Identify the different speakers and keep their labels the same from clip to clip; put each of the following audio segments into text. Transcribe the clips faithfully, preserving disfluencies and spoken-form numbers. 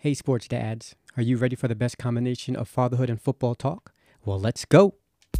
Speaker 1: Hey, sports dads, are you ready for the best combination of fatherhood and football talk? Well, let's go.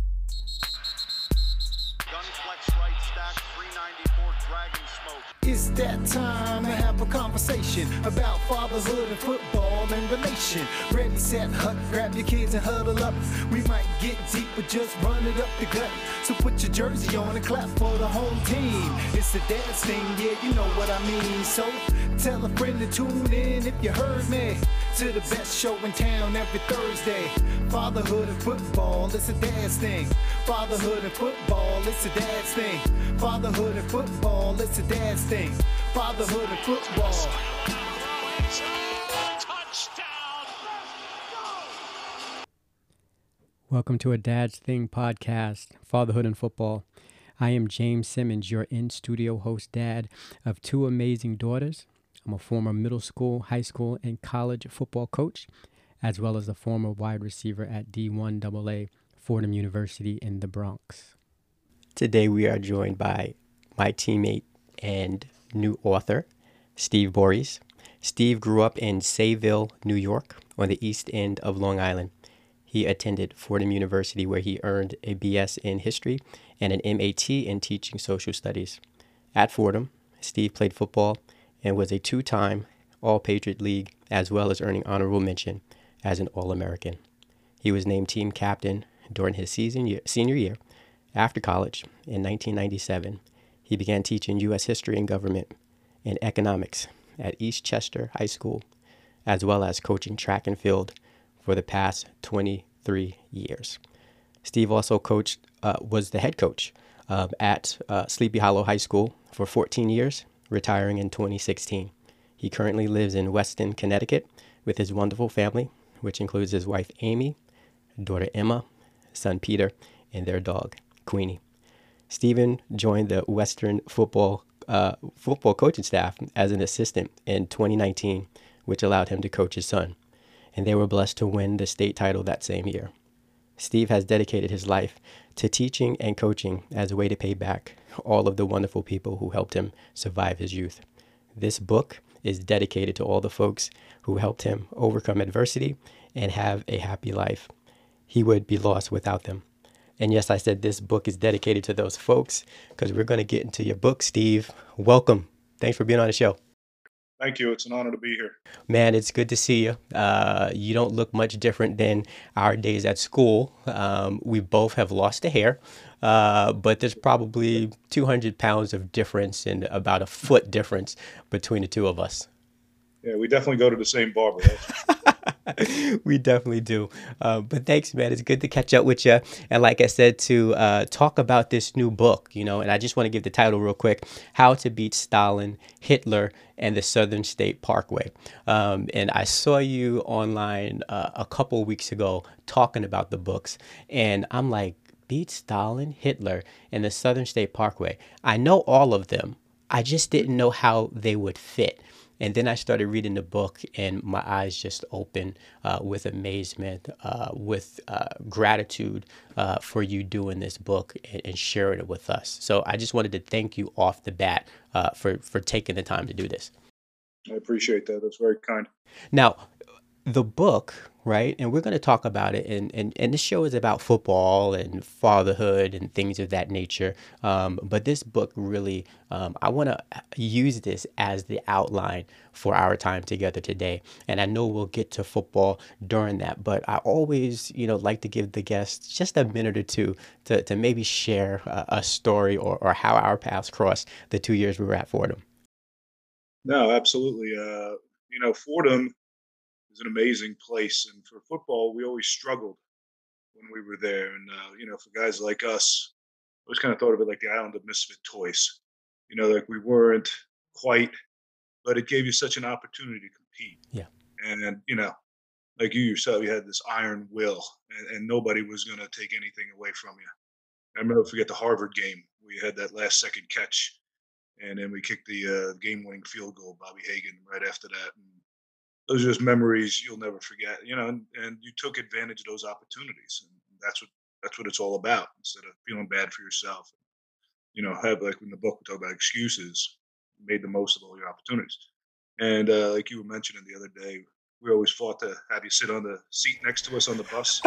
Speaker 2: It's that time to have a conversation about fatherhood and football and relation. Ready, set, hut, grab your kids and huddle up. We might get deep, but just run it up the gut. So put your jersey on and clap for the home team. It's a dance thing, yeah, you know what I mean. So tell a friend to tune in if you heard me. To the best show in town every Thursday. Fatherhood and football, it's a dad's thing. Fatherhood and football, it's a dad's thing. Fatherhood and football, it's a dad's thing. Fatherhood and football.
Speaker 3: Touchdown!
Speaker 1: Welcome to a Dad's Thing podcast, Fatherhood and Football. I am James Simmons, your in-studio host dad of two amazing daughters. I'm a former middle school, high school, and college football coach, as well as a former wide receiver at D one double A Fordham University in the Bronx.
Speaker 4: Today we are joined by my teammate and new author, Steve Borries. Steve grew up in Sayville, New York, on the east end of Long Island. He attended Fordham University, where he earned a B S in history and an M A T in teaching social studies. At Fordham, Steve played football and was a two-time All-Patriot League, as well as earning honorable mention as an All-American. He was named team captain during his season year, senior year. After college, in nineteen ninety-seven, he began teaching U S history and government and economics at East Chester High School, as well as coaching track and field for the past twenty-three years. Steve also coached, uh, was the head coach uh, at uh, Sleepy Hollow High School for fourteen years, retiring in twenty sixteen. He currently lives in Weston, Connecticut with his wonderful family, which includes his wife, Amy, daughter, Emma, son, Peter, and their dog, Queenie. Stephen joined the Western football uh, football coaching staff as an assistant in twenty nineteen, which allowed him to coach his son, and they were blessed to win the state title that same year. Steve has dedicated his life to teaching and coaching as a way to pay back all of the wonderful people who helped him survive his youth. This book is dedicated to all the folks who helped him overcome adversity and have a happy life. He would be lost without them. And yes, I said this book is dedicated to those folks because we're going to get into your book, Steve. Welcome. Thanks for being on the show.
Speaker 3: Thank you. It's an honor to be here.
Speaker 4: Man, it's good to see you. Uh, you don't look much different than our days at school. Um, we both have lost a hair, uh, but there's probably two hundred pounds of difference and about a foot difference between the two of us.
Speaker 3: Yeah, we definitely go to the same barber. Right?
Speaker 4: We definitely do. Uh, but thanks, man. It's good to catch up with you. And like I said, to uh, talk about this new book, you know, and I just want to give the title real quick, How to Beat Stalin, Hitler, and the Southern State Parkway. Um, and I saw you online uh, a couple weeks ago talking about the books. And I'm like, beat Stalin, Hitler, and the Southern State Parkway. I know all of them. I just didn't know how they would fit. And then I started reading the book, and my eyes just opened uh, with amazement, uh, with uh, gratitude uh, for you doing this book and, and sharing it with us. So I just wanted to thank you off the bat uh, for, for taking the time to do this.
Speaker 3: I appreciate that. That's very kind.
Speaker 4: Now, the book, right, and we're going to talk about it, and, and, and this show is about football and fatherhood and things of that nature, um, but this book really, um, I want to use this as the outline for our time together today, and I know we'll get to football during that, but I always, you know, like to give the guests just a minute or two to, to maybe share a, a story or, or how our paths crossed the two years we were at Fordham.
Speaker 3: No, absolutely. Uh, you know, Fordham is an amazing place, and for football, we always struggled when we were there. And uh, you know, for guys like us, I always kind of thought of it like the island of misfit toys. You know, like we weren't quite, but it gave you such an opportunity to compete.
Speaker 4: Yeah.
Speaker 3: And you know, like you yourself, you had this iron will, and, and nobody was going to take anything away from you. I never forget the Harvard game. We had that last second catch, and then we kicked the uh, game-winning field goal, Bobby Hagan, right after that. And those are just memories you'll never forget, you know. And, and you took advantage of those opportunities, and that's what that's what it's all about. Instead of feeling bad for yourself, you know, have like in the book we talk about excuses, you made the most of all your opportunities. And uh, like you were mentioning the other day, we always fought to have you sit on the seat next to us on the bus.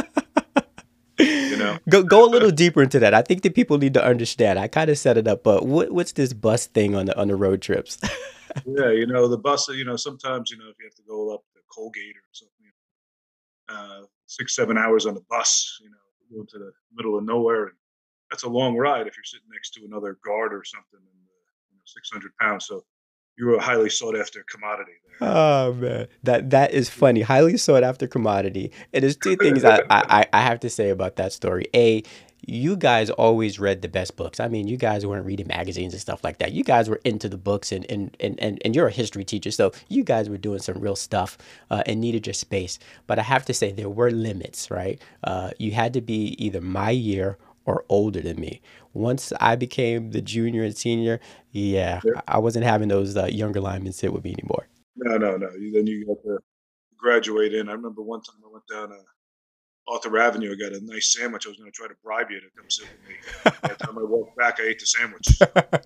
Speaker 3: You know,
Speaker 4: Go go a little deeper into that. I think that people need to understand. I kind of set it up, but what what's this bus thing on the on the road trips?
Speaker 3: yeah, you know the bus. You know, sometimes you know if you have to go up to Colgate or something, uh, six seven hours on the bus. You know, go to the middle of nowhere, and that's a long ride if you're sitting next to another guard or something, and uh, you know, six hundred pounds. So you were a highly sought after commodity
Speaker 4: Oh man, that that is funny. Highly sought after commodity. And there's two things I, I I I have to say about that story. A, you guys always read the best books. I mean, you guys weren't reading magazines and stuff like that. You guys were into the books, and and and and, and you're a history teacher, so you guys were doing some real stuff uh, and needed your space. But I have to say there were limits, right? Uh, you had to be either my year or older than me. Once I became the junior and senior, yeah,
Speaker 3: there.
Speaker 4: I I wasn't having those uh, younger linemen sit with me anymore.
Speaker 3: No, no, no. You, then you got to graduate in. I remember one time I went down uh, Arthur Avenue. I got a nice sandwich. I was going to try to bribe you to come sit with me. By the time I walked back, I ate the sandwich.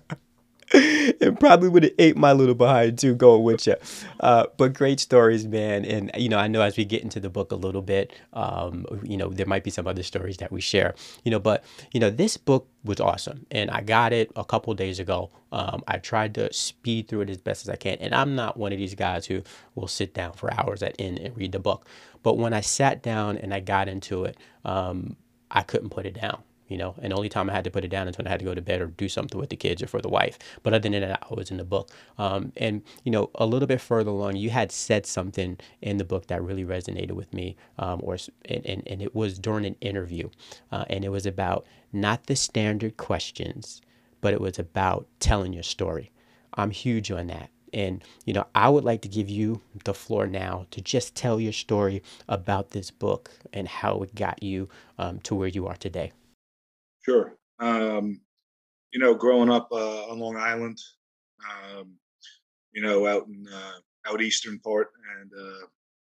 Speaker 4: And probably would have ate my little behind too, going with you. Uh, but great stories, man. And you know, I know as we get into the book a little bit, um, you know, there might be some other stories that we share. You know, but you know, this book was awesome, and I got it a couple days ago. Um, I tried to speed through it as best as I can, and I'm not one of these guys who will sit down for hours at end and read the book. But when I sat down and I got into it, um, I couldn't put it down. You know, and the only time I had to put it down is when I had to go to bed or do something with the kids or for the wife. But other than that, I was in the book. Um, and, you know, a little bit further along, you had said something in the book that really resonated with me. Um, or and, and, and it was during an interview. Uh, and it was about not the standard questions, but it was about telling your story. I'm huge on that. And, you know, I would like to give you the floor now to just tell your story about this book and how it got you um, to where you are today.
Speaker 3: Sure. Um, you know, growing up uh, on Long Island, um, you know, out in uh, out eastern part, and uh,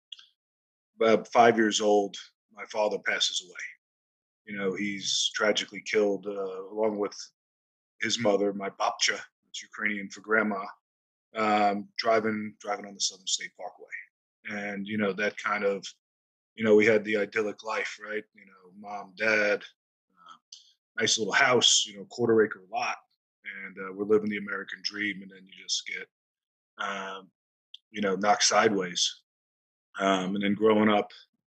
Speaker 3: about five years old, my father passes away. You know, he's tragically killed uh, along with his mother, my babcha, it's Ukrainian for grandma, um, driving driving on the Southern State Parkway. And you know, that kind of, you know, we had the idyllic life, right? You know, mom, dad, uh, nice little house, you know, quarter acre lot, and uh, we're living the American dream, and then you just get, um, you know, knocked sideways. Um, and then growing up,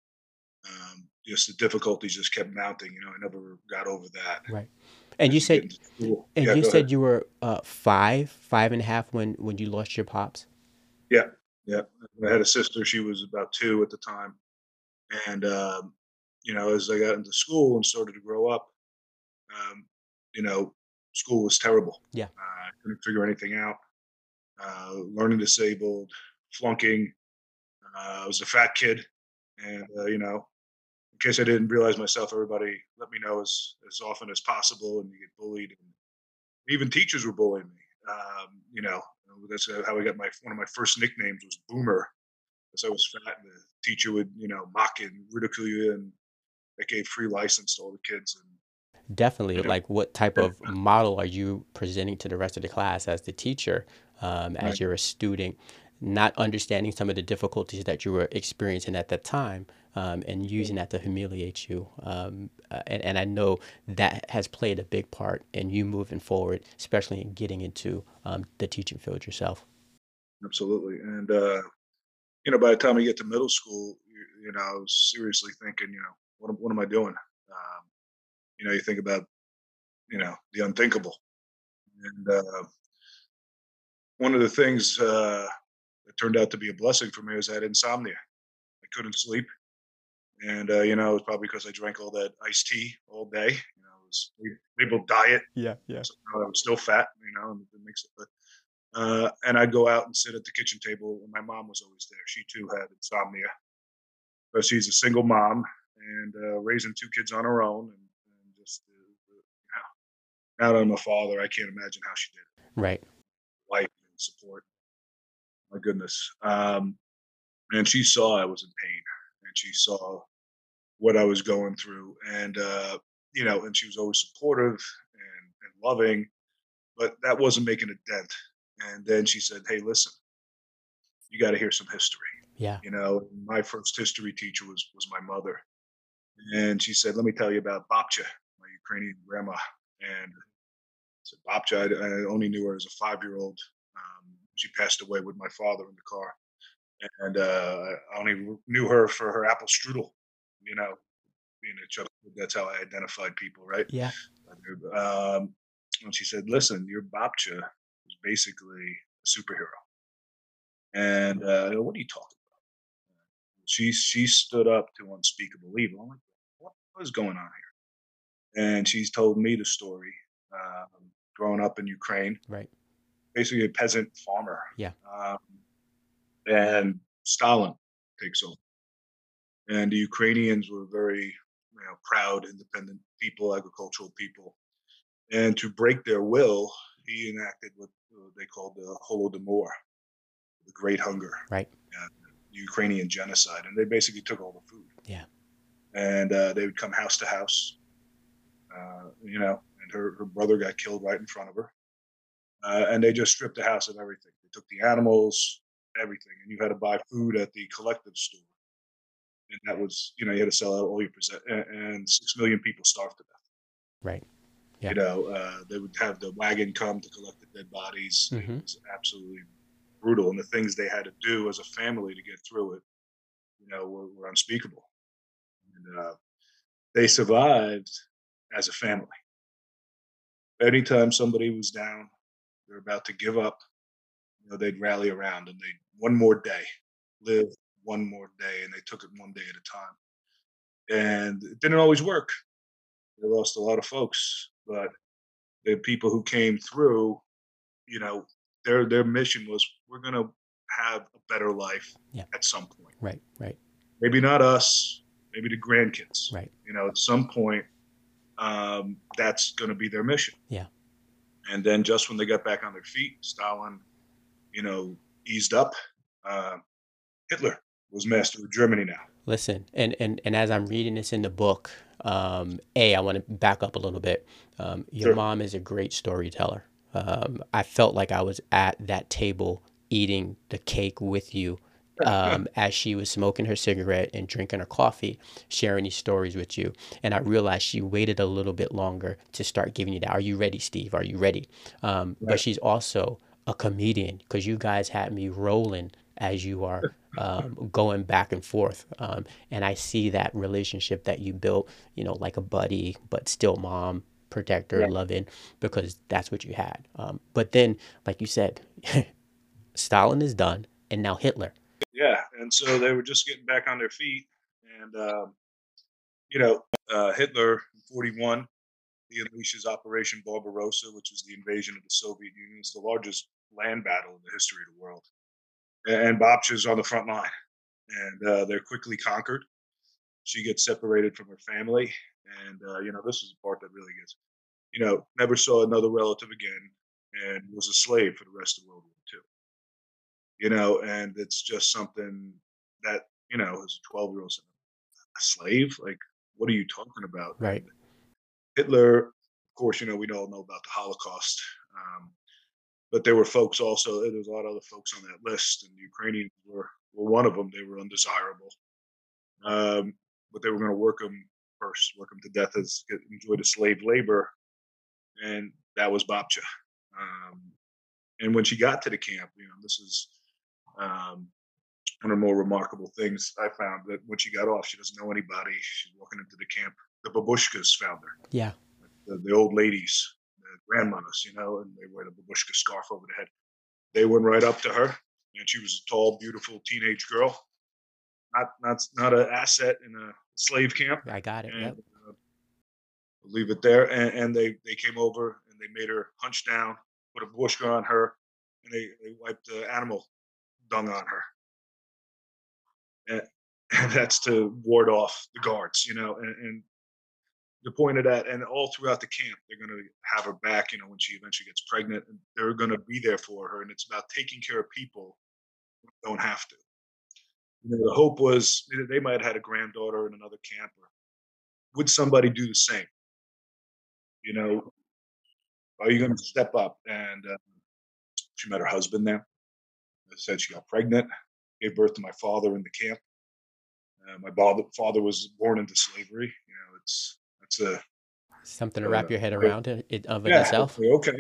Speaker 3: um, just the difficulties just kept mounting. You know, I never got over that.
Speaker 4: Right. And you
Speaker 3: As you get
Speaker 4: said
Speaker 3: into school,
Speaker 4: and
Speaker 3: yeah,
Speaker 4: you
Speaker 3: go ahead.
Speaker 4: said you were uh five, five and a half when when you lost your pops.
Speaker 3: Yeah, yeah. I had a sister; she was about two at the time, and um, you know, as I got into school and started to grow up, um, you know, school was terrible.
Speaker 4: Yeah.
Speaker 3: Uh, I couldn't figure anything out. Uh, learning disabled, flunking. Uh, I was a fat kid, and uh, you know, in case I didn't realize myself, everybody let me know as as often as possible, and you get bullied, and even teachers were bullying me. Um, you know, that's uh, how I got my one of my first nicknames was Boomer, because I was fat, and the teacher would you know mock and ridicule you, and that gave free license to all the kids, and
Speaker 4: Definitely.
Speaker 3: you know,
Speaker 4: Like, what type
Speaker 3: yeah,
Speaker 4: of model are you presenting to the rest of the class as the teacher, um, as
Speaker 3: right,
Speaker 4: you're a student, not understanding some of the difficulties that you were experiencing at that time, um, and
Speaker 3: yeah,
Speaker 4: using that to humiliate you. Um, uh, and, and I know that has played a big part in you moving forward, especially in getting into um, the teaching field yourself.
Speaker 3: absolutely. And uh, you know, by the time I get to middle school, you, you know, I was seriously thinking, you know, what am- what am I doing? Um, you know, you think about you know the unthinkable, and uh, one of the things uh, that turned out to be a blessing for me was I had insomnia. I couldn't sleep, and uh, you know, it was probably because I drank all that iced tea all day. You know, it was labeled diet,
Speaker 4: Yeah, yeah.
Speaker 3: so I was still fat. You know, and it makes it. But, uh, and I'd go out and sit at the kitchen table, and my mom was always there. She too had insomnia, but she's a single mom and uh, raising two kids on her own, and, and just uh, uh, you know, now that I'm a father, I can't imagine how she did it.
Speaker 4: Right.
Speaker 3: Life and support. My goodness. Um, and she saw I was in pain, and she saw what I was going through, and uh, you know, and she was always supportive and, and loving, but that wasn't making a dent. And then she said, "Hey, listen, you got to hear some history."
Speaker 4: Yeah.
Speaker 3: You know, my first history teacher was was my mother, and she said, "Let me tell you about Babcha, my Ukrainian grandma." And so Babcha, I, I only knew her as a five year old. Um, she passed away with my father in the car, and uh, I only knew her for her apple strudel. You know, being a Chuck, that's how I identified people, right?
Speaker 4: Yeah.
Speaker 3: Um, and she said, "Listen, your Babcha is basically a superhero." And uh, I go, "What are you talking about?" She she stood up to unspeakable evil. I'm like, "What what is going on here?" And she's told me the story. Um, growing up in Ukraine,
Speaker 4: Right.
Speaker 3: basically a peasant farmer,
Speaker 4: Yeah.
Speaker 3: um, and Stalin takes over, and the Ukrainians were very, you know, proud, independent people, agricultural people, and to break their will, he enacted what uh, they called the Holodomor, the Great Hunger,
Speaker 4: Right.
Speaker 3: uh, the Ukrainian genocide, and they basically took all the food,
Speaker 4: Yeah.
Speaker 3: and uh, they would come house to house, uh, you know, and her, her brother got killed right in front of her, uh, and they just stripped the house of everything. They took the animals, everything, and you had to buy food at the collective store, and that was, you know, you had to sell out all your possessions, and, and six million people starved to death.
Speaker 4: Right.
Speaker 3: You
Speaker 4: Yeah.
Speaker 3: know, uh, they would have the wagon come to collect the dead bodies. It
Speaker 4: Mm-hmm.
Speaker 3: was absolutely brutal, and the things they had to do as a family to get through it, you know, were, were unspeakable. And uh, they survived as a family. Anytime somebody was down, they're about to give up, you know, they'd rally around and they one more day, live one more day, and they took it one day at a time. And it didn't always work. They lost a lot of folks, but the people who came through, you know, their their mission was, we're gonna have a better life
Speaker 4: Yeah.
Speaker 3: at some point.
Speaker 4: Right. Right.
Speaker 3: Maybe not us, maybe the grandkids.
Speaker 4: Right.
Speaker 3: You know, at some point, um, that's gonna be their mission.
Speaker 4: Yeah.
Speaker 3: And then just when they got back on their feet, Stalin, you know, eased up. Uh, Hitler was master of Germany now.
Speaker 4: Listen, and, and, and as I'm reading this in the book, um, A, I want to back up a little bit. Um, your
Speaker 3: Sure.
Speaker 4: mom is a great storyteller. Um, I felt like I was at that table eating the cake with you um, as she was smoking her cigarette and drinking her coffee, sharing these stories with you. And I realized she waited a little bit longer to start giving you that. Are you ready, Steve? Are you ready? Um, but
Speaker 3: Right.
Speaker 4: she's also a comedian because you guys had me rolling as you are um, going back and forth. Um, and I see that relationship that you built, you know, like a buddy, but still mom, protector,
Speaker 3: Yeah.
Speaker 4: loving, because that's what you had. Um, but then, like you said, Stalin is done, and now Hitler.
Speaker 3: Yeah. And so they were just getting back on their feet. And, um, you know, uh, Hitler in forty-one, he unleashes Operation Barbarossa, which is the invasion of the Soviet Union. It's the largest land battle in the history of the world. And Babcha's on the front line, and uh, they're quickly conquered. She gets separated from her family, and uh, you know, this is the part that really gets, you know, never saw another relative again, and was a slave for the rest of World War Two. You know, and it's just something that, you know, as a twelve year old, a slave, like, what are you talking about?
Speaker 4: Right.
Speaker 3: And Hitler, of course, you know, we all know about the Holocaust. Um, but there were folks also, there was a lot of other folks on that list, and the Ukrainians were, were one of them. They were undesirable. Um, but they were going to work them first, work them to death as get, enjoy the slave labor, and that was Babcha. Um, and when she got to the camp, you know, this is um, one of the more remarkable things I found, that when she got off, she doesn't know anybody. She's walking into the camp. The babushkas found her,
Speaker 4: Yeah.
Speaker 3: the, the old ladies, the grandmothers, you know, and they wear the babushka scarf over the head. They went right up to her, and she was a tall, beautiful teenage girl. Not not not an asset in a slave camp,
Speaker 4: I got it.
Speaker 3: and
Speaker 4: Yep.
Speaker 3: uh, leave it there. And, and they they came over and they made her hunch down, put a bushka on her, and they, they wiped the animal dung on her. And, and that's to ward off the guards, you know. And, and the point of that, and all throughout the camp, they're going to have her back, you know, when she eventually gets pregnant, and they're going to be there for her. And it's about taking care of people who don't have to. You know, the hope was they might have had a granddaughter in another camp, or would somebody do the same? You know, are you going to step up? And uh, she met her husband there. They said she got pregnant. gave birth to my father in the camp. Uh, my father father was born into slavery. You know, it's it's a
Speaker 4: Something to
Speaker 3: uh,
Speaker 4: wrap your head around it, it of in
Speaker 3: yeah,
Speaker 4: itself.
Speaker 3: okay. okay.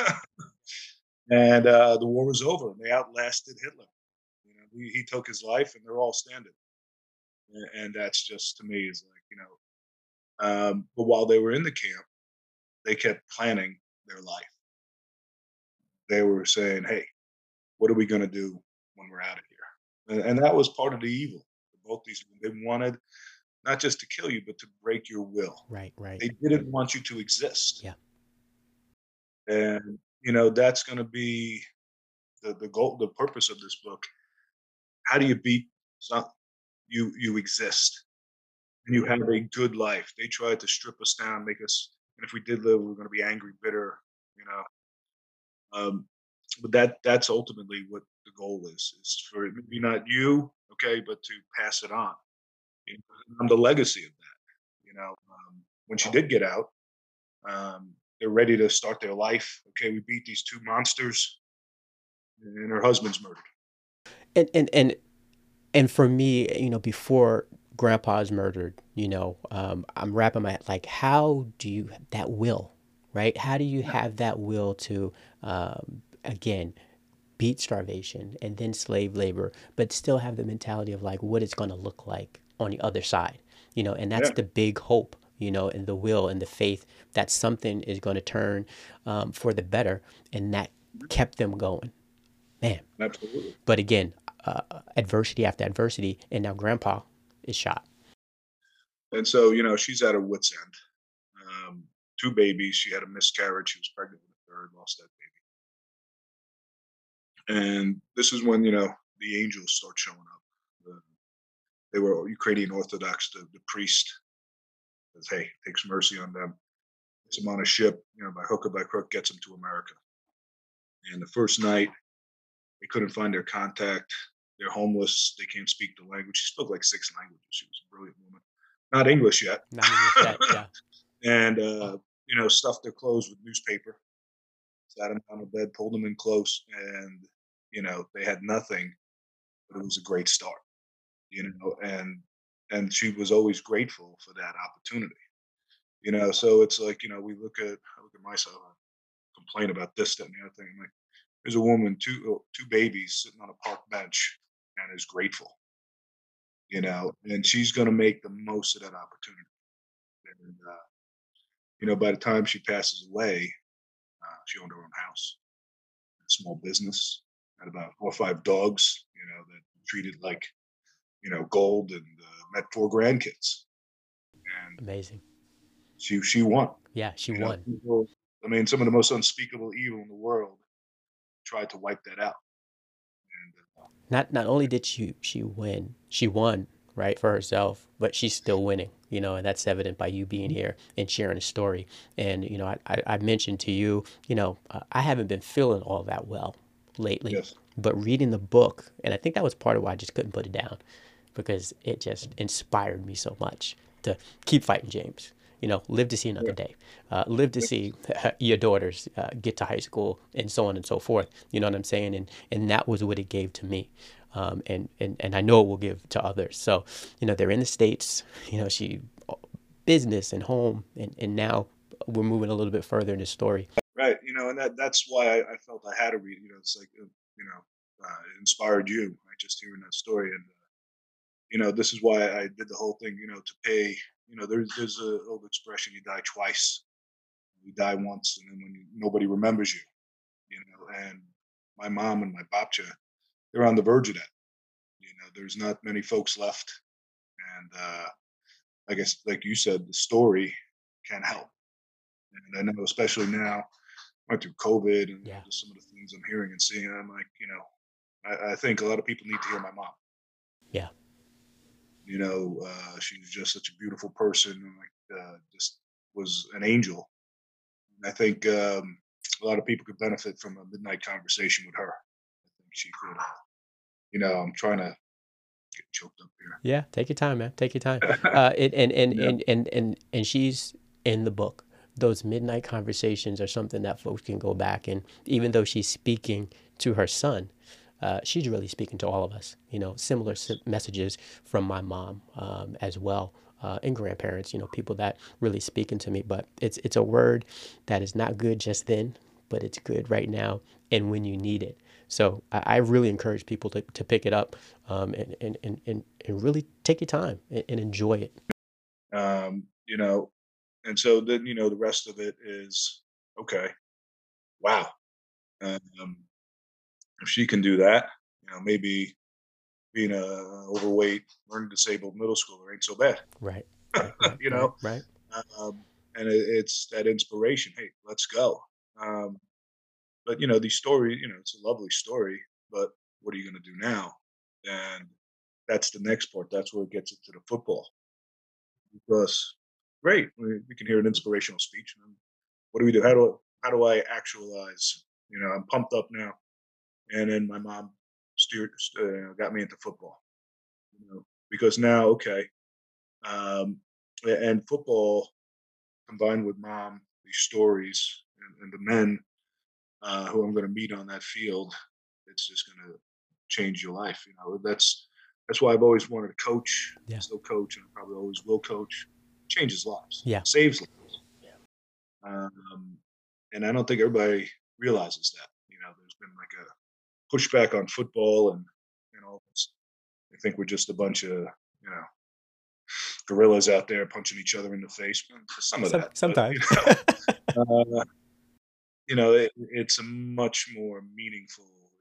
Speaker 3: And uh, the war was over, and they outlasted Hitler. You know, he, he took his life, and they're all standing. And, and that's just to me is like you know. Um, but while they were in the camp, they kept planning their life. They were saying, "Hey, what are we going to do when we're out of here?" And, and that was part of the evil. Both these they wanted not just to kill you, but to break your will.
Speaker 4: Right, right.
Speaker 3: They didn't want you to exist.
Speaker 4: Yeah.
Speaker 3: And you know that's going to be the the goal, the purpose of this book. How do you beat some? You you exist and you have a good life. They tried to strip us down, make us, and if we did live, we were going to be angry, bitter, you know. Um, but that that's ultimately what the goal is: is for it maybe not you, okay, but to pass it on. You know, I'm the legacy of that. You know, um, when she did get out, um, they're ready to start their life. Okay, we beat these two monsters, and her husband's murdered.
Speaker 4: And and and and for me, you know, before Grandpa's murdered, you know, um, I'm wrapping my like, how do you that will, right? How do you have that will to, um, again, beat starvation and then slave labor, but still have the mentality of like what it's going to look like on the other side, you know, and that's
Speaker 3: Yeah,
Speaker 4: the big hope, you know, and the will and the faith that something is going to turn um, for the better, and that kept them going, man.
Speaker 3: absolutely.
Speaker 4: But again, uh, adversity after adversity, and now Grandpa is shot.
Speaker 3: And so, you know, she's at her wits' end. Um, two babies. She had a miscarriage. She was pregnant with a third, lost that baby. And this is when, you know, the angels start showing up. The, they were Ukrainian Orthodox. The, the priest says, hey, takes mercy on them. Gets them on a ship, you know, by hook or by crook, gets them to America. And the first night, they couldn't find their contact. They're homeless. They can't speak the language. She spoke like six languages. She was a brilliant woman. Not English yet.
Speaker 4: Not even that, yeah.
Speaker 3: And, uh, you know, stuffed their clothes with newspaper, sat them on the bed, pulled them in close, and, you know, they had nothing, but it was a great start, you know, and, and she was always grateful for that opportunity, you know, so it's like, you know, we look at, I look at myself, I complain about this, that, and the other thing. I'm like, there's a woman, two, uh, two babies sitting on a park bench and is grateful, you know, and she's going to make the most of that opportunity. And, uh, you know, by the time she passes away, uh, she owned her own house, a small business, had about four or five dogs, you know, that treated like, you know, gold, and uh, met four grandkids. And
Speaker 4: Amazing.
Speaker 3: she she won.
Speaker 4: Yeah, she
Speaker 3: You know,
Speaker 4: won.
Speaker 3: people, I mean, some of the most unspeakable evil in the world tried to wipe that out. And uh,
Speaker 4: Not not only did she she win, she won, right, for herself, but she's still winning, you know, and that's evident by you being here and sharing a story. And, you know, I, I, I mentioned to you, you know, uh, I haven't been feeling all that well lately,
Speaker 3: yes,
Speaker 4: but reading the book, and I think that was part of why I just couldn't put it down, because it just inspired me so much to keep fighting, James. You know, live to see another
Speaker 3: yeah,
Speaker 4: day, uh, live to
Speaker 3: yeah,
Speaker 4: see your daughters uh, get to high school, and so on and so forth. You know what I'm saying? And and that was what it gave to me, um, and and and I know it will give to others. So, you know, they're in the States. You know, she business and home, and and now we're moving a little bit further in the story.
Speaker 3: right. You know, and that that's why I, I felt I had to read. You know, it's like uh, you know, uh, it inspired you. Like just hearing that story, and uh, you know, this is why I did the whole thing. You know, to pay. You know, there's there's a old expression: you die twice. You die once, and then when you, nobody remembers you. You know, and my mom and my babcha, they're on the verge of that. You know, there's not many folks left, and uh, I guess, like you said, the story can help. And I know, especially now, went through COVID, and you know,
Speaker 4: Yeah,
Speaker 3: just some of the things I'm hearing and seeing. I'm like, you know, I, I think a lot of people need to hear my mom.
Speaker 4: yeah.
Speaker 3: You know, uh, she was just such a beautiful person, and like uh, just was an angel. And I think um, a lot of people could benefit from a midnight conversation with her. I think she could. Uh, you know, I'm trying to get choked up
Speaker 4: Yeah, take your time, man. Take your time.
Speaker 3: here.
Speaker 4: Uh, and, and, and,
Speaker 3: Yeah,
Speaker 4: and, and, and, and she's in the book. Those midnight conversations are something that folks can go back, and even though she's speaking to her son, uh, she's really speaking to all of us. You know, similar s- messages from my mom um, as well, uh, and grandparents. You know, people that really speaking to me. But it's it's a word that is not good just then, but it's good right now and when you need it. So I, I really encourage people to, to pick it up um, and, and, and, and and really take your time and, and enjoy it.
Speaker 3: Um, you know, and so then, you know, the rest of it is okay. Wow. Um, if she can do that, you know, maybe being a overweight, learning disabled middle schooler ain't so bad.
Speaker 4: Right, right, right,
Speaker 3: You
Speaker 4: right,
Speaker 3: know,
Speaker 4: right.
Speaker 3: um, and it, it's that inspiration. Hey, let's go. Um, but you know, these stories. You know, it's a lovely story. But what are you going to do now? And that's the next part. That's where it gets into the football. Because great, we, we can hear an inspirational speech. And what do we do? How do how do I actualize? You know, I'm pumped up now, and then my mom steered, uh, got me into football. You know, because now, okay, um, a- and football combined with mom, these stories, and, and the men uh, who I'm going to meet on that field, it's just going to change your life. You know, that's that's why I've always wanted to coach,
Speaker 4: Yeah,
Speaker 3: still coach, and I probably always will coach. Changes lives,
Speaker 4: yeah,
Speaker 3: saves lives.
Speaker 4: yeah.
Speaker 3: Um, and I don't think everybody realizes that. You know, there's been like a pushback on football and and all this. I think we're just a bunch of you know gorillas out there punching each other in the face. Mm, some of
Speaker 4: Some
Speaker 3: that, but you
Speaker 4: sometimes.
Speaker 3: know, uh, you know, it, it's a much more meaningful.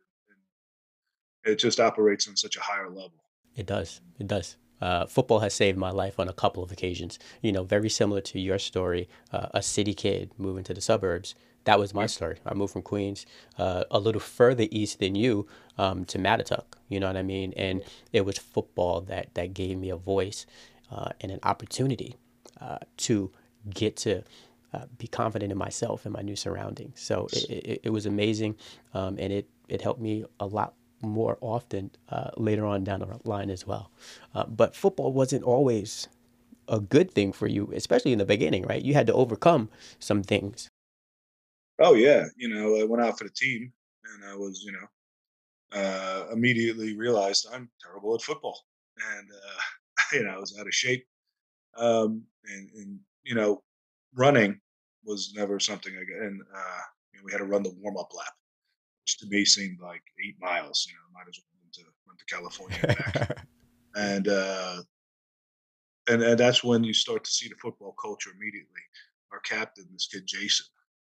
Speaker 3: And it just operates on such a higher level.
Speaker 4: It does. It does. Uh, football has saved my life on a couple of occasions. You know, very similar to your story, uh, a city kid moving to the suburbs. That was my
Speaker 3: Yeah,
Speaker 4: story. I moved from Queens, uh, a little further east than you, um, to Mattituck. You know what I mean? And it was football that that gave me a voice uh, and an opportunity uh, to get to uh, be confident in myself and my new surroundings. So it, it, it was amazing, um, and it it helped me a lot more often uh, later on down the line as well. Uh, but football wasn't always a good thing for you, especially in the beginning, right? You had to overcome some things.
Speaker 3: oh yeah, you know, I went out for the team, and I was, you know, uh, immediately realized I'm terrible at football, and uh, you know, I was out of shape, um, and, and you know, running was never something I got. And uh, you know, we had to run the warm up lap, which to me seemed like eight miles. You know, might as well run to run to California and back. And uh, and and that's when you start to see the football culture immediately. Our captain, this kid Jason.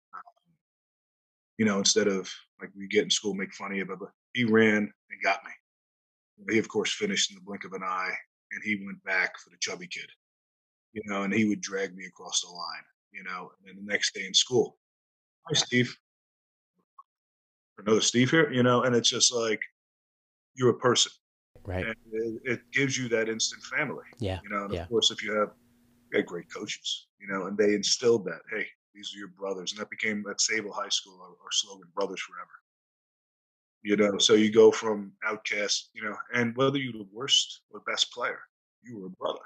Speaker 3: You know, instead of like we get in school, make funny of it, but he ran and got me. He, of course, finished in the blink of an eye, and he went back for the chubby kid, you know, and he would drag me across the line, you know, and then the next day in school, hi, Steve, another Steve here, you know, and it's just like you're a person,
Speaker 4: Right.
Speaker 3: and it, it gives you that instant family,
Speaker 4: Yeah.
Speaker 3: you know, and of
Speaker 4: Yeah.
Speaker 3: course, if you have, you had great coaches, you know, and they instilled that, hey, these are your brothers, and that became at Sable High School our, our slogan, "Brothers Forever." You know, so you go from outcast, you know, and whether you're the worst or best player, you were a brother.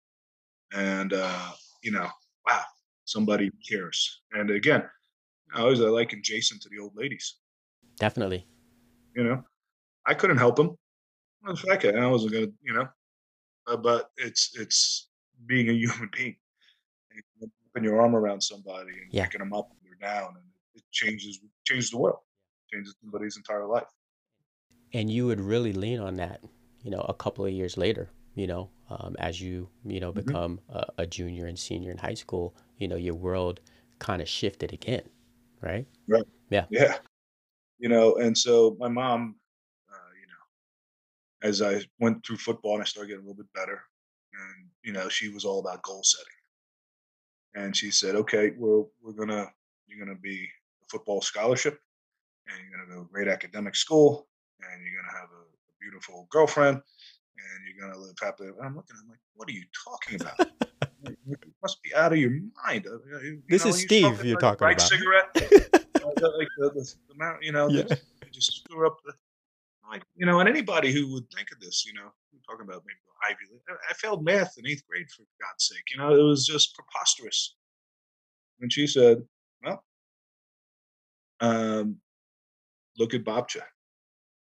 Speaker 3: And uh, you know, wow, somebody cares. And again, I always I liken Jason to the old ladies.
Speaker 4: Definitely.
Speaker 3: You know, I couldn't help him. I was a fat kid, and I wasn't gonna, you know, uh, but it's it's being a human being and putting your arm around somebody and
Speaker 4: Yeah.
Speaker 3: picking them up when they're down, and it changes changes the world, changes somebody's entire life.
Speaker 4: And you would really lean on that, you know, a couple of years later, you know, um, as you, you know,
Speaker 3: Mhm.
Speaker 4: become a, a junior and senior in high school, you know, your world kind of shifted again, right?
Speaker 3: Right.
Speaker 4: Yeah.
Speaker 3: Yeah. You know, and so my mom, uh, you know, as I went through football and I started getting a little bit better, and you know, she was all about goal setting. And she said, "Okay, we're we're gonna you're gonna be a football scholarship, and you're gonna go to a great academic school, and you're gonna have a, a beautiful girlfriend, and you're gonna live happily." And I'm looking, I'm like, "What are you talking about? You you must be out of your mind. Uh, uh, You
Speaker 4: This
Speaker 3: know,
Speaker 4: is
Speaker 3: you
Speaker 4: Steve
Speaker 3: smoking
Speaker 4: you're
Speaker 3: like a
Speaker 4: talking
Speaker 3: bright
Speaker 4: about.
Speaker 3: cigarette, uh, the- like the, the, the amount, you know,
Speaker 4: Yeah.
Speaker 3: that you just screw up the like, you know, and anybody who would think of this, you know, we're talking about maybe Ivy League. I I failed math in eighth grade for God's sake. You know, it was just preposterous." And she said, "Well, um, look at Bobcha.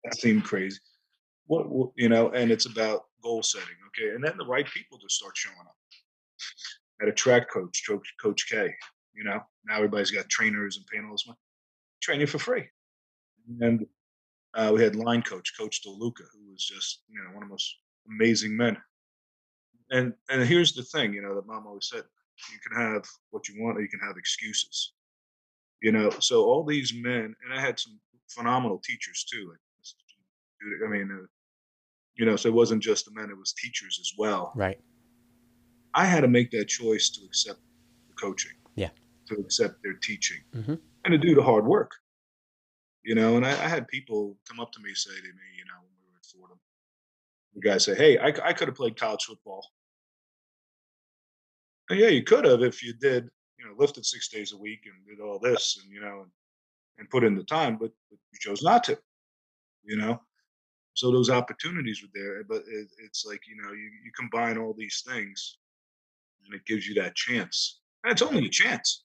Speaker 3: That seemed crazy. What, what you know, and it's about goal setting, okay? And then the right people just start showing up. At a track coach, Coach Coach K. You know, now everybody's got trainers and paying all this money. Train you for free. And uh, we had line coach, Coach DeLuca, who was just you know one of the most amazing men. And and here's the thing, you know, that mom always said, you can have what you want, or you can have excuses. You know, so all these men, and I had some phenomenal teachers too. Like, I mean, uh, you know, so it wasn't just the men; it was teachers as well.
Speaker 4: Right.
Speaker 3: I had to make that choice to accept the coaching,
Speaker 4: Yeah.
Speaker 3: to accept their teaching,
Speaker 4: Mm-hmm.
Speaker 3: and to do the hard work. You know, and I, I had people come up to me say to me, you know, when we were at Fordham, the guy say, "Hey, I, c- I could have played college football." And yeah, you could have if you did, you know, lifted six days a week and did all this, and you know, and, and put in the time, but, but you chose not to. You know, so those opportunities were there, but it, it's like you know, you you combine all these things, and it gives you that chance. And it's only a chance,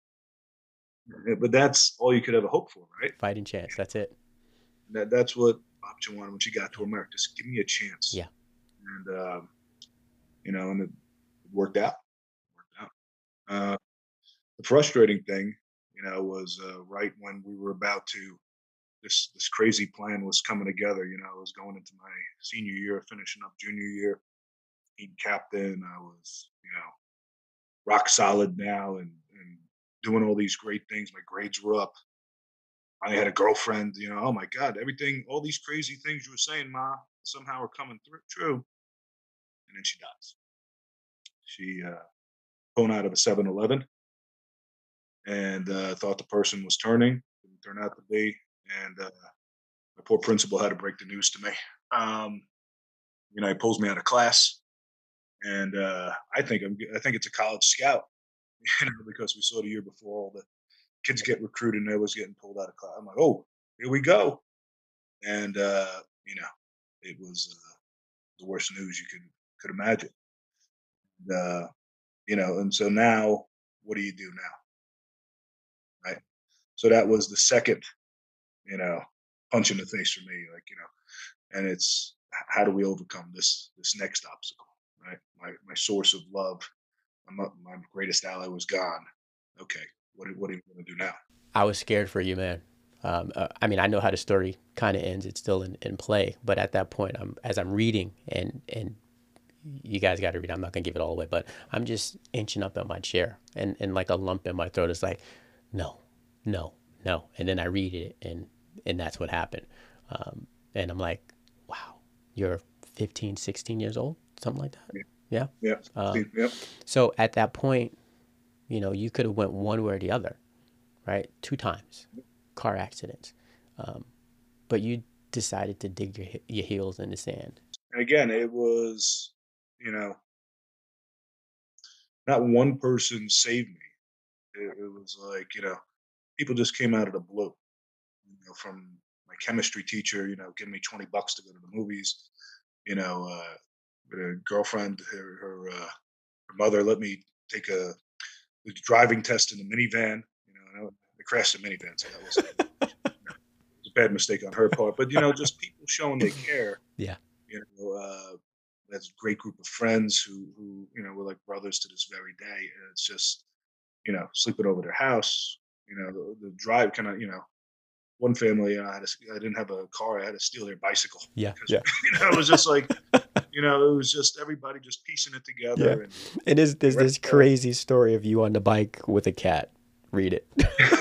Speaker 3: uh, but that's all you could ever hope for, right?
Speaker 4: Fighting chance. That's it.
Speaker 3: That that's what Babcha wanted when she got to America. Just give me a chance,
Speaker 4: Yeah.
Speaker 3: and um, you know, and it worked out. Worked out. Uh, the frustrating thing, you know, was uh, right when we were about to this this crazy plan was coming together. You know, I was going into my senior year, finishing up junior year, being captain. I was, you know, rock solid now, and and doing all these great things. My grades were up. I had a girlfriend. You know, oh my God, everything, all these crazy things you were saying, Ma, somehow are coming through true. And then she dies. She uh, phoned out of a Seven Eleven and uh, thought the person was turning. Didn't turn out to be. And uh, my poor principal had to break the news to me. Um, you know, he pulls me out of class, and uh, I think I'm, I think it's a college scout, you know, because we saw the year before all the kids get recruited and they was getting pulled out of class. I'm like, oh, here we go, and uh, you know, it was uh, the worst news you could could imagine. And, uh, you know, and so now, what do you do now, right? So that was the second, you know, punch in the face for me, like you know, and it's how do we overcome this this next obstacle, right? My my source of love, my my greatest ally was gone. Okay, what are- what are you going to do now?
Speaker 4: I was scared for you, man. Um, uh, I mean, I know how the story kind of ends. It's still in, in play, but at that point, I'm as I'm reading, and and you guys got to read. I'm not gonna give it all away, but I'm just inching up in my chair, and and like a lump in my throat is like, no, no, no, and then I read it, and and that's what happened. Um, and I'm like, wow, you're fifteen, sixteen years old, something like that.
Speaker 3: Yeah,
Speaker 4: Yeah.
Speaker 3: yeah,
Speaker 4: Um,
Speaker 3: yeah.
Speaker 4: so at that point, you know, you could have went one way or the other, right? Two times, car accidents, um, but you decided to dig your he- your heels in the sand.
Speaker 3: And again, it was, you know, not one person saved me. It, it was like, you know, people just came out of the blue. You know, from my chemistry teacher, you know, giving me twenty bucks to go to the movies. You know, uh, with a girlfriend, her her, uh, her mother let me take a, the driving test in the minivan. You know, and I, I crashed the minivan, so that wasn't good. You know, it was a bad mistake on her part. But you know, just people showing they care.
Speaker 4: Yeah.
Speaker 3: You know, uh, that's a great group of friends who who you know were like brothers to this very day. And it's just you know sleeping over their house. You know, the, the drive kind of you know one family, uh, I had to, I didn't have a car. I had to steal their bicycle
Speaker 4: Yeah.
Speaker 3: because
Speaker 4: Yeah.
Speaker 3: you know it was just like you know it was just everybody just piecing it
Speaker 4: Yeah.
Speaker 3: together. And
Speaker 4: And there's, there's
Speaker 3: the
Speaker 4: this crazy story of you on the bike with a cat. Read it.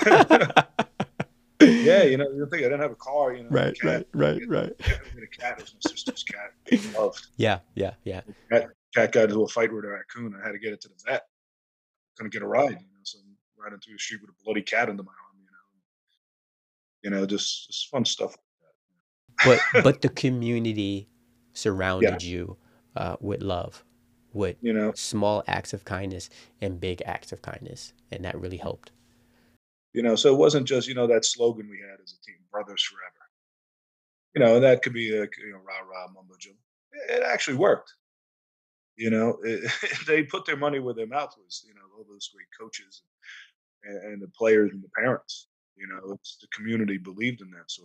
Speaker 3: yeah, you know, you think I didn't have a car, you know,
Speaker 4: Right,
Speaker 3: cat,
Speaker 4: right, right,
Speaker 3: you
Speaker 4: right.
Speaker 3: know, we had a cat. It was my sister's cat. I loved.
Speaker 4: Yeah, yeah, yeah.
Speaker 3: Cat, cat got into a fight with a raccoon. I had to get it to the vet. Couldn't get a ride, you know, so I'm riding through the street with a bloody cat under my arm, you know. You know, just just fun stuff like
Speaker 4: But
Speaker 3: that.
Speaker 4: but the community
Speaker 3: Yeah,
Speaker 4: surrounded you uh, with love, with
Speaker 3: you know,
Speaker 4: small acts of kindness and big acts of kindness, and that really helped.
Speaker 3: you know, so it wasn't just, you know, that slogan we had as a team, brothers forever. You know, and that could be a you know, rah rah mumbo jumbo. It it actually worked. You know, it, they put their money where their mouth was. You know, all those great coaches and, and the players and the parents. You know, it's the community believed in that sort of thing.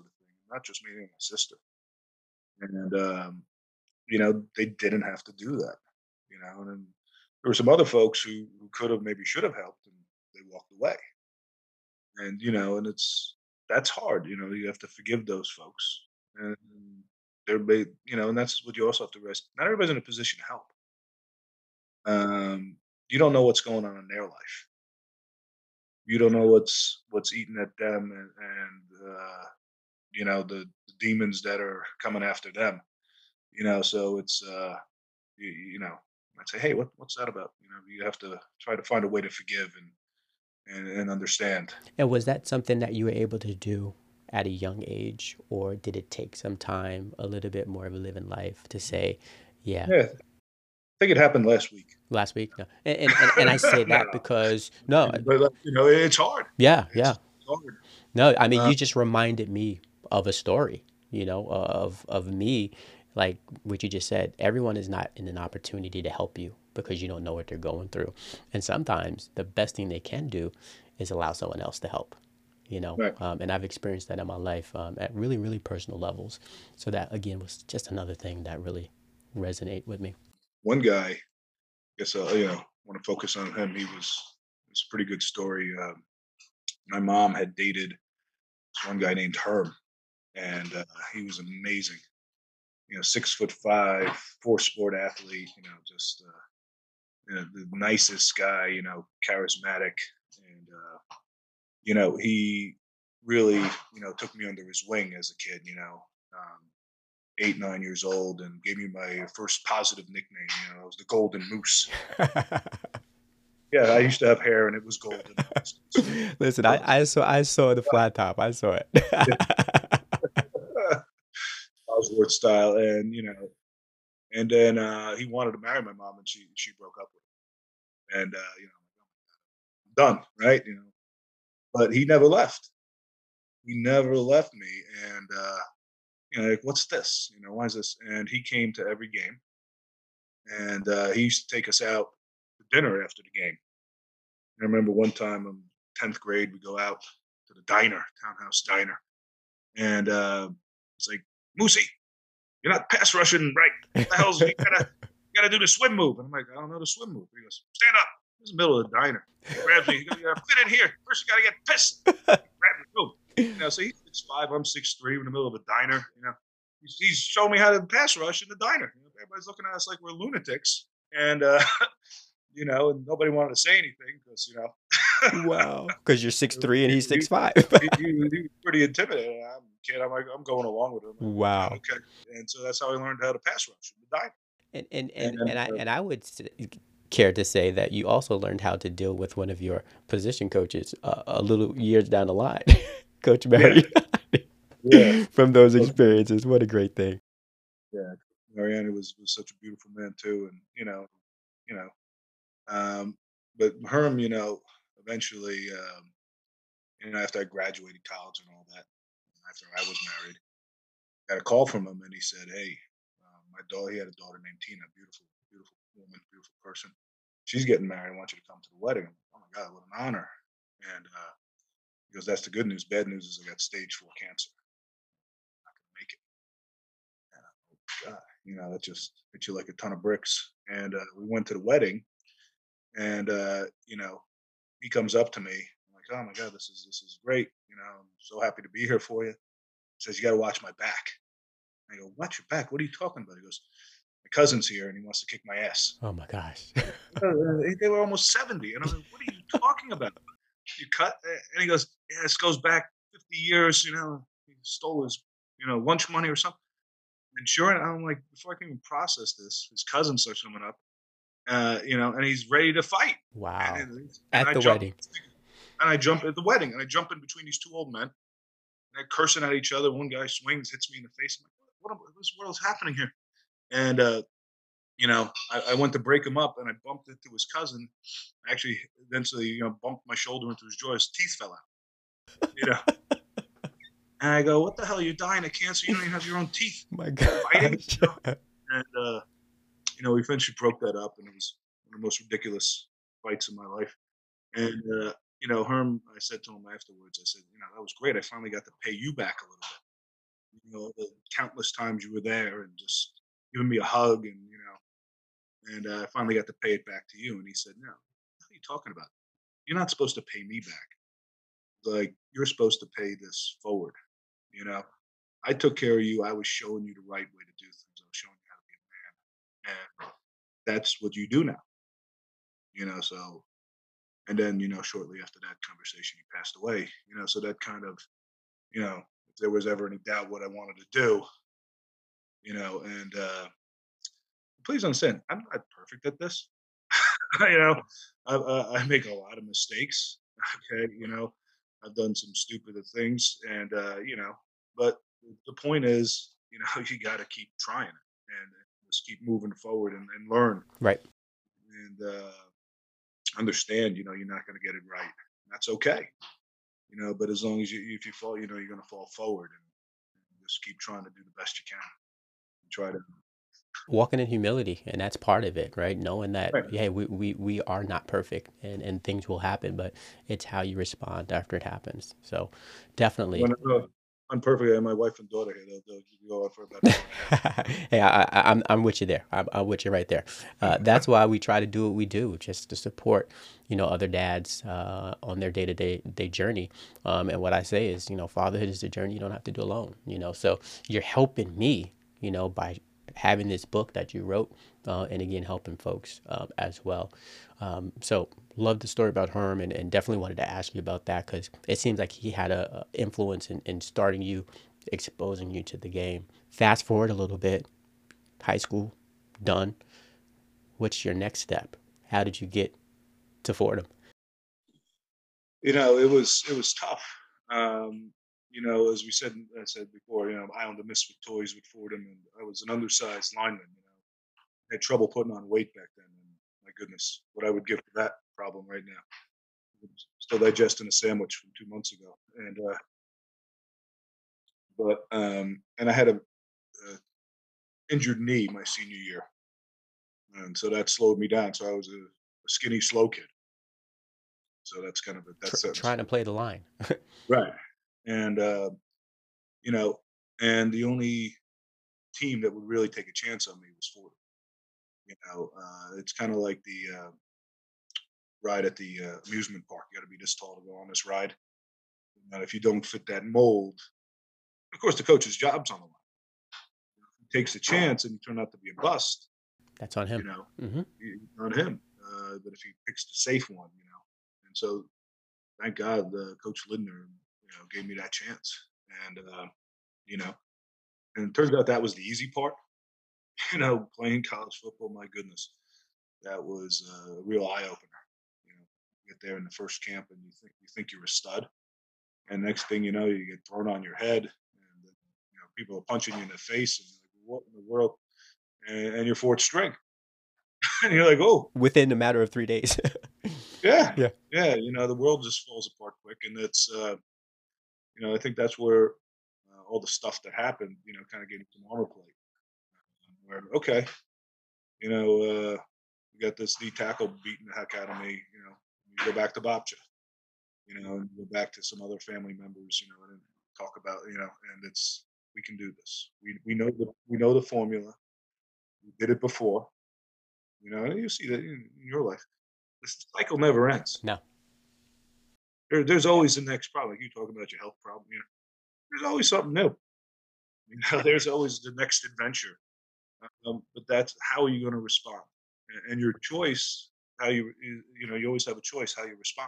Speaker 3: not just me and my sister. And um, you know, they didn't have to do that. You know, and then there were some other folks who, who could have maybe should have helped, and they walked away. And you know, and it's that's hard. You know, you have to forgive those folks, and they're, ba- you know, and that's what you also have to rest. Not everybody's in a position to help. Um, you don't know what's going on in their life. You don't know what's what's eating at them, and, and uh, you know the, the demons that are coming after them. You know, so it's uh, you, you know, I'd say, hey, what what's that about? You know, you have to try to find a way to forgive and and, and understand.
Speaker 4: And was that something that you were able to do at a young age, or did it take some time, a little bit more of a living life to say, yeah,
Speaker 3: Yeah, I think it happened last week.
Speaker 4: last week? No. And, and, and, and I say
Speaker 3: No,
Speaker 4: that because, no,
Speaker 3: but like, you know, it's hard.
Speaker 4: yeah,
Speaker 3: It's,
Speaker 4: yeah.
Speaker 3: it's hard.
Speaker 4: No, I mean,
Speaker 3: Uh,
Speaker 4: you just reminded me of a story, you know, of of me, like what you just said. Everyone is not in an opportunity to help you because you don't know what they're going through. And sometimes the best thing they can do is allow someone else to help, you know.
Speaker 3: right.
Speaker 4: Um, and I've experienced that in my life um, at really, really personal levels. So that, again, was just another thing that really resonate with me.
Speaker 3: One guy, I guess, uh, you know, want to focus on him. He was, it's a pretty good story. Um, my mom had dated this one guy named Herm, and uh, he was amazing. You know, six foot five, four sport athlete. You know, just uh, you know, the nicest guy. You know, charismatic, and uh, you know, he really, you know, took me under his wing as a kid. You know, um, eight, nine years old, and gave me my first positive nickname. You know, I was the Golden Moose. Yeah, I used to have hair, and it was golden.
Speaker 4: Listen, I, I saw I saw the flat top. I saw it.
Speaker 3: Oswald style, and you know, and then uh, he wanted to marry my mom, and she she broke up with him, and uh, you know, done, right? You know, but he never left. He never left me, and uh, you know, like, what's this? You know, why is this? And he came to every game, and uh, he used to take us out to dinner after the game. I remember one time in tenth grade, we go out to the diner, townhouse diner, and uh, it's like, Moosey, you're not pass rushing right. What the hell's you gotta you gotta do the swim move? And I'm like, I don't know the swim move. He goes, stand up. This is the middle of the diner. He grabs me. He goes, you gotta fit in here. First, you gotta get pissed. He grabs me. Boom. You know, so he's six five. I'm six three. We're in the middle of a diner. You know, he's, he's showing me how to pass rush in the diner. You know, everybody's looking at us like we're lunatics, and uh, you know, and nobody wanted to say anything because you know.
Speaker 4: Wow. Because you're six three and he's
Speaker 3: he,
Speaker 4: six five.
Speaker 3: he, he, he was pretty intimidating. I'm a kid. I'm like, I'm going along with him.
Speaker 4: Wow.
Speaker 3: Okay, and so that's how I learned how to pass rush in the diner.
Speaker 4: And and and,
Speaker 3: And
Speaker 4: and I
Speaker 3: uh,
Speaker 4: and I would s- care to say that you also learned how to deal with one of your position coaches uh, a little years down the line, Coach
Speaker 3: yeah,
Speaker 4: Barry.
Speaker 3: yeah,
Speaker 4: From those experiences. What a great thing.
Speaker 3: yeah. Mariana was was such a beautiful man too, and you know, you know, um, but Herm, you know, eventually, um, you know, after I graduated college and all that, after I was married, got a call from him, and he said, "Hey, um, my daughter, he had a daughter named Tina, beautiful, beautiful woman, beautiful person. She's getting married. I want you to come to the wedding." I'm like, oh my God, what an honor! And uh, he goes, "That's the good news. Bad news is I got stage four cancer. I'm not gonna make it." And I'm like, oh God, you know, that just hit you like a ton of bricks. And uh, we went to the wedding, and uh, you know, he comes up to me. I'm like, "Oh my God, this is this is great. You know, I'm so happy to be here for you." He says, "You got to watch my back." I go, "Watch your back? What are you talking about?" He goes, "My cousin's here, and he wants to kick my ass."
Speaker 4: Oh my gosh.
Speaker 3: Uh, They were almost seventy, and I'm like, "What are you talking about? You cut?" And he goes, "Yeah, this goes back fifty years. You know, he stole his, you know, lunch money or something." And sure, and I'm like, before I can even process this, his cousin starts coming up, uh, you know, and he's ready to fight. And,
Speaker 4: Wow.
Speaker 3: and, and
Speaker 4: At
Speaker 3: I
Speaker 4: the
Speaker 3: jump,
Speaker 4: wedding.
Speaker 3: and I jump at the wedding, and I jump in between these two old men, and they're cursing at each other. One guy swings, hits me in the face. I'm like, what, what, what is happening here? And uh, you know, I, I went to break him up, and I bumped into his cousin. I actually eventually, you know, bumped my shoulder into his jaw. His teeth fell out. You know, and I go, "What the hell? You're dying of cancer. You don't even have your own teeth."
Speaker 4: My
Speaker 3: Fighting,
Speaker 4: gosh.
Speaker 3: you know? And uh, you know, we eventually broke that up, and it was one of the most ridiculous fights in my life. And uh, you know, Herm, I said to him afterwards, I said, "You know, that was great. I finally got to pay you back a little bit." you know, the countless times you were there and just giving me a hug and, you know, and uh, I finally got to pay it back to you. And he said, no, what are you talking about? You're not supposed to pay me back. Like, you're supposed to pay this forward. You know, I took care of you. I was showing you the right way to do things. I was showing you how to be a man. And that's what you do now, you know. So, and then, you know, shortly after that conversation, he passed away, you know. So that kind of, you know, if there was ever any doubt what I wanted to do, you know, and uh, please understand, I'm not perfect at this. you know, I, I, I make a lot of mistakes. Okay, you know, I've done some stupid things, and uh, you know, but the point is, you know, you got to keep trying it and just keep moving forward and, and learn
Speaker 4: Right.
Speaker 3: and uh, understand. You know, you're not going to get it right. That's okay. You know, but as long as you, if you fall, you know, you're going to fall forward and, and just keep trying to do the best you can. And try to.
Speaker 4: Walking in humility, and that's part of it, right? Knowing that,
Speaker 3: Right.
Speaker 4: yeah, we, we, we are not perfect, and, and things will happen, but it's how you respond after it happens. So definitely.
Speaker 3: When uh, I'm perfect, and my wife and daughter here, they'll, they'll go on for about an hour and a half.
Speaker 4: Hey, I, I, I'm I'm with you there. I'm, I'm with you right there. Uh, that's why we try to do what we do, just to support, you know, other dads uh, on their day to day day journey. Um, and what I say is, you know, fatherhood is a journey you don't have to do alone. You know, so you're helping me, you know, by having this book that you wrote, uh, and again helping folks um, as well. Um, so love the story about Herm, and, and definitely wanted to ask you about that because it seems like he had a, a influence in, in starting you, exposing you to the game. Fast forward a little bit, high school done. What's your next step? How did you get to Fordham?
Speaker 3: You know, it was it was tough. Um, you know, as we said, I said before, you know, I owned the Misfit Toys with Fordham, and I was an undersized lineman. You know, had trouble putting on weight back then. And my goodness, what I would give for that problem right now. Still digesting a sandwich from two months ago, and uh, but um, and I had a, a injured knee my senior year, and so that slowed me down. So I was a, a skinny, slow kid. So that's kind of a death
Speaker 4: Tr-
Speaker 3: sentence
Speaker 4: trying
Speaker 3: for
Speaker 4: to
Speaker 3: me.
Speaker 4: play the line.
Speaker 3: Right. And uh, you know, and the only team that would really take a chance on me was Fordham. You know, uh, it's kind of like the uh, ride at the uh, amusement park. You got to be this tall to go on this ride. And if you don't fit that mold, of course, the coach's job's on the line. If he takes a chance and you turn out to be a bust,
Speaker 4: That's on
Speaker 3: you
Speaker 4: him.
Speaker 3: know,
Speaker 4: Hmm.
Speaker 3: it's not him. Uh, but if he picks the safe one, you know, and so thank God, uh, Coach Lindner, you know, gave me that chance, and uh, you know, and it turns out that was the easy part. You know, playing college football, my goodness, that was a real eye opener. You know, you get there in the first camp and you think you think you're a stud, and next thing you know, you get thrown on your head, and uh, you know people are punching you in the face, and you're like, what in the world? And, and you're fourth string, and you're like, oh,
Speaker 4: Within a matter of three days.
Speaker 3: yeah,
Speaker 4: Yeah.
Speaker 3: yeah. You know, the world just falls apart quick, and it's uh, you know, I think that's where uh, all the stuff that happened, you know, kind of getting some armor plate. Where okay, you know, uh, you got this D tackle beating the heck out of me. You know, you go back to Bobcha. You know, and go back to some other family members. You know, and talk about you know, and it's we can do this. We we know the we know the formula. We did it before. You know, and you see that in, in your life. This cycle never ends.
Speaker 4: No.
Speaker 3: There, there's always the next problem. Like you talk about your health problem. You know, there's always something new. You know, there's always the next adventure. Um, but that's how are you going to respond? A- And your choice, how you you you know, you always have a choice how you respond.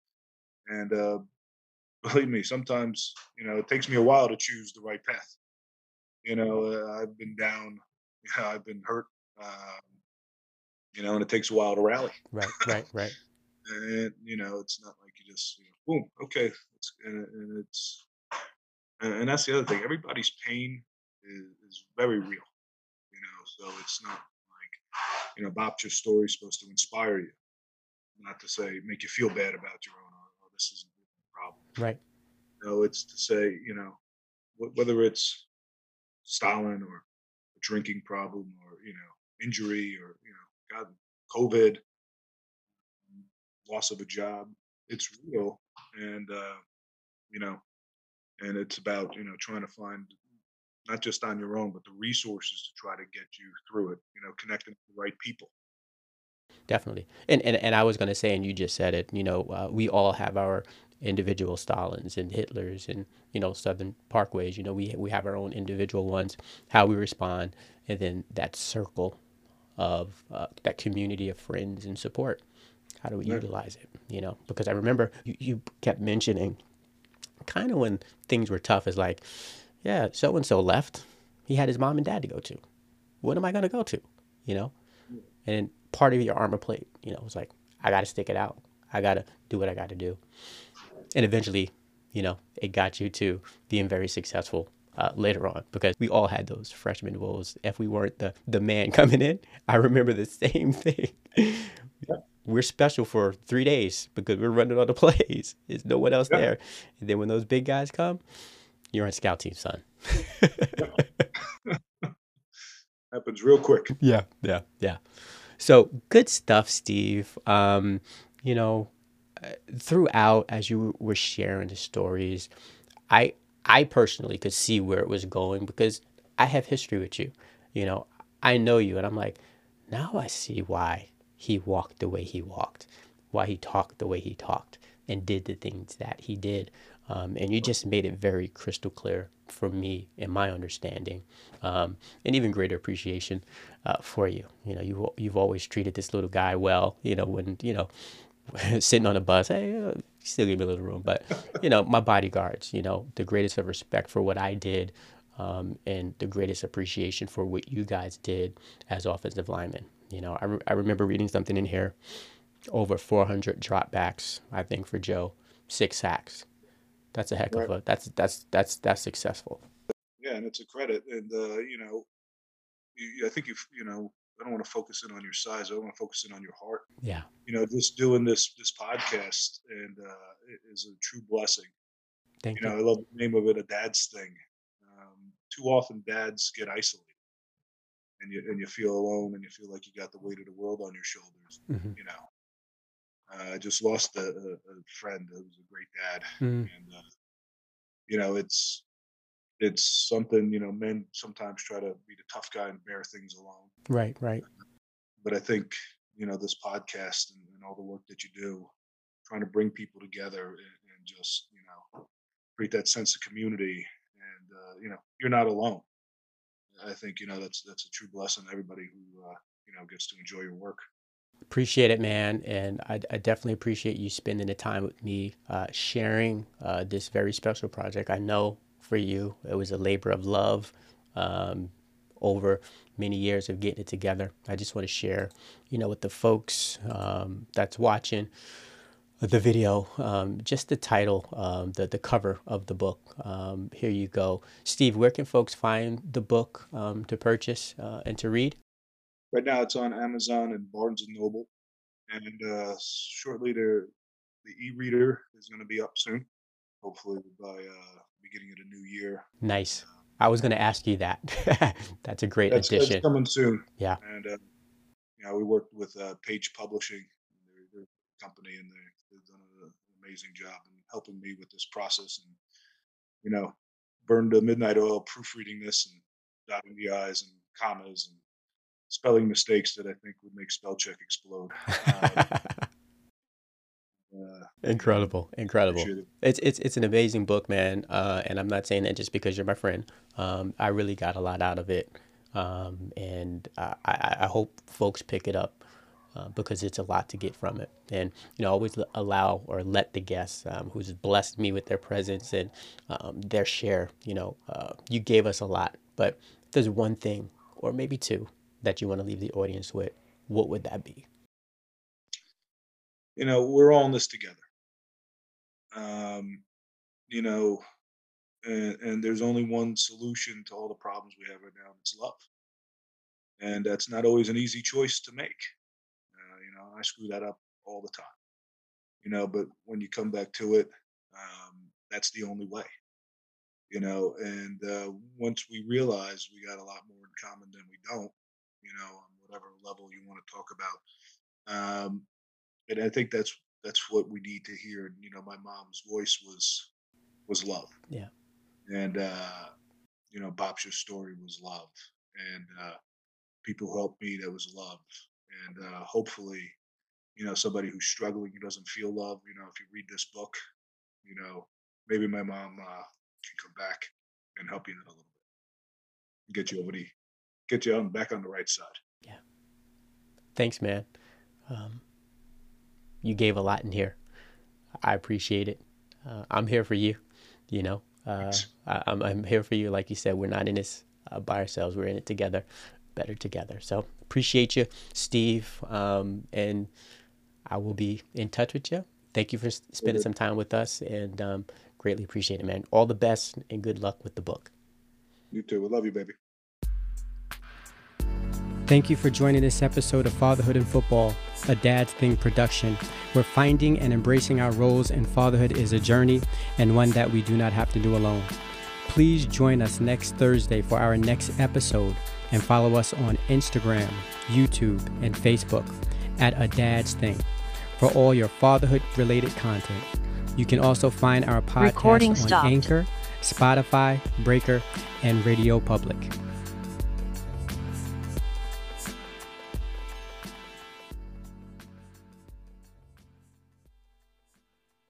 Speaker 3: And uh, believe me, sometimes you know it takes me a while to choose the right path. You know, uh, I've been down, you know, I've been hurt, um, you know, and it takes a while to rally.
Speaker 4: Right. Right. Right.
Speaker 3: And you know, it's not like you just you know, boom, okay, it's, and, and it's and, and that's the other thing. Everybody's pain is, is very real. You know, so it's not like you know, Bob's story is supposed to inspire you, not to say make you feel bad about your own. Oh, oh, this isn't a problem.
Speaker 4: Right.
Speaker 3: No, it's to say you know wh- whether it's Stalin or a drinking problem or you know injury or you know God COVID loss of a job. It's real, and uh, you know, and it's about you know trying to find not just on your own, but the resources to try to get you through it. You know, connecting with the right people.
Speaker 4: Definitely. And and and I was going to say, and you just said it, you know, uh, we all have our individual Stalins and Hitlers and, you know, Southern Parkways. You know, we we have our own individual ones, how we respond, and then that circle of uh, that community of friends and support. How do we
Speaker 3: Yeah.
Speaker 4: utilize it? You know, because I remember you, you kept mentioning kind of when things were tough is like, yeah, so and so left. He had his mom and dad to go to. What am I going to go to? You know? And part of your armor plate, you know, was like, I got to stick it out. I got to do what I got to do. And eventually, you know, it got you to being very successful uh, later on, because we all had those freshman woes. If we weren't the, the man coming in, I remember the same thing. We're special for three days because we're running all the plays. There's no one else
Speaker 3: Yeah.
Speaker 4: there. And then when those big guys come, you're on scout team, son.
Speaker 3: Happens real quick.
Speaker 4: Yeah, yeah, yeah. So good stuff, Steve. Um, you know, uh, throughout as you were sharing the stories, I I personally could see where it was going because I have history with you. You know, I know you, and I'm like, now I see why he walked the way he walked, why he talked the way he talked, and did the things that he did. Um, and you just made it very crystal clear for me in my understanding, um, and even greater appreciation uh, for you. You know, you you've always treated this little guy well. You know, when you know sitting on a bus, hey, uh, still give me a little room, but you know, my bodyguards. You know, the greatest of respect for what I did, um, and the greatest appreciation for what you guys did as offensive linemen. You know, I, re- I remember reading something in here, over four hundred dropbacks, I think, for Joe, six sacks. That's a heck of
Speaker 3: Right.
Speaker 4: a, that's, that's, that's, that's successful.
Speaker 3: Yeah, and it's a credit. And uh, you know, you, I think you you know, I don't want to focus in on your size. I want to focus in on your heart.
Speaker 4: Yeah.
Speaker 3: You know, just doing this this podcast and uh, it is a true blessing.
Speaker 4: Thank
Speaker 3: You know,
Speaker 4: you.
Speaker 3: I love the name of it, a dad's thing. Um, too often, dads get isolated, and you and you feel alone, and you feel like you got the weight of the world on your shoulders.
Speaker 4: Hmm.
Speaker 3: You know, uh, I just lost a, a, a friend who was a great dad,
Speaker 4: Mm,
Speaker 3: and uh, you know, it's it's something, you know, men sometimes try to be the tough guy and bear things alone.
Speaker 4: right, right.
Speaker 3: But I think, you know, this podcast and, and all the work that you do, trying to bring people together and, and just, you know, create that sense of community. And, uh, you know, you're not alone. I think, you know, that's, that's a true blessing to everybody who, uh, you know, gets to enjoy your work.
Speaker 4: Appreciate it, man. And I, I definitely appreciate you spending the time with me, uh, sharing uh, this very special project. I know for you, it was a labor of love, um, over many years of getting it together. I just want to share, you know, with the folks um, that's watching the video, um, just the title, um, the, the cover of the book. Um, here you go. Steve, where can folks find the book um, to purchase uh, and to read?
Speaker 3: Right now it's on Amazon and Barnes and Noble. And uh, shortly the, the e-reader is going to be up soon, hopefully by uh, beginning of the new year.
Speaker 4: Nice. I was going to ask you that. That's a great
Speaker 3: That's that's
Speaker 4: addition.
Speaker 3: coming soon.
Speaker 4: Yeah.
Speaker 3: And uh, you know, we worked with uh, Page Publishing, their, their company, and they, they've done an amazing job in helping me with this process. And you know, burned the midnight oil proofreading this and dotting the i's and commas and spelling mistakes that I think would make spell check explode. Um, uh, you know,
Speaker 4: Incredible, incredible.
Speaker 3: appreciate it.
Speaker 4: It's it's it's an amazing book, man. Uh, and I'm not saying that just because you're my friend. Um, I really got a lot out of it, um, and I, I, I hope folks pick it up uh, because it's a lot to get from it. And you know, always l- allow or let the guests um, who's blessed me with their presence and um, their share. You know, uh, you gave us a lot, but if there's one thing or maybe two that you want to leave the audience with, what would that be?
Speaker 3: You know, we're all in this together. Um, you know, and, and there's only one solution to all the problems we have right now, and it's love. And that's not always an easy choice to make. Uh, you know, I screw that up all the time. You know, but when you come back to it, um, that's the only way. You know, and uh, once we realize we got a lot more in common than we don't, you know, on whatever level you want to talk about, um, and I think that's that's what we need to hear. You know, my mom's voice was was love,
Speaker 4: Yeah.
Speaker 3: and uh, you know, Bob's story was love. And uh, people who helped me, that was love. And uh, hopefully, you know, somebody who's struggling, who doesn't feel love, you know, if you read this book, you know, maybe my mom uh, can come back and help you out a little bit, get you over the, get you on back on the right side.
Speaker 4: Yeah. Thanks, man. Um, you gave a lot in here. I appreciate it. Uh, I'm here for you. You know, uh, I, I'm I'm here for you. Like you said, we're not in this uh, by ourselves. We're in it together, better together. So appreciate you, Steve. Um, and I will be in touch with you. Thank you for spending some time with us, and um, greatly appreciate it, man. All the best and good luck with the book.
Speaker 3: You too. We love you, baby.
Speaker 1: Thank you for joining this episode of Fatherhood in Football, a Dad's Thing production, where finding and embracing our roles in fatherhood is a journey and one that we do not have to do alone. Please join us next Thursday for our next episode and follow us on Instagram, YouTube, and Facebook at A Dad's Thing for all your fatherhood-related content. You can also find our podcast
Speaker 5: Recording
Speaker 1: on
Speaker 5: stopped.
Speaker 1: Anchor, Spotify, Breaker, and Radio Public.